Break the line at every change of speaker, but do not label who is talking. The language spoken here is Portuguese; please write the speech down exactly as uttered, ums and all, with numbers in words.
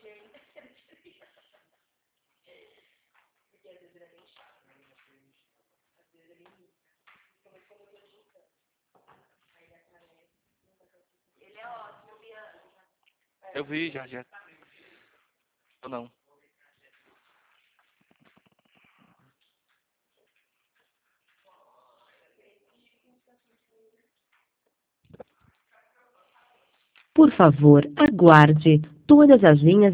Eu vi já, já. Ou não.
Por favor, aguarde. Todas as linhas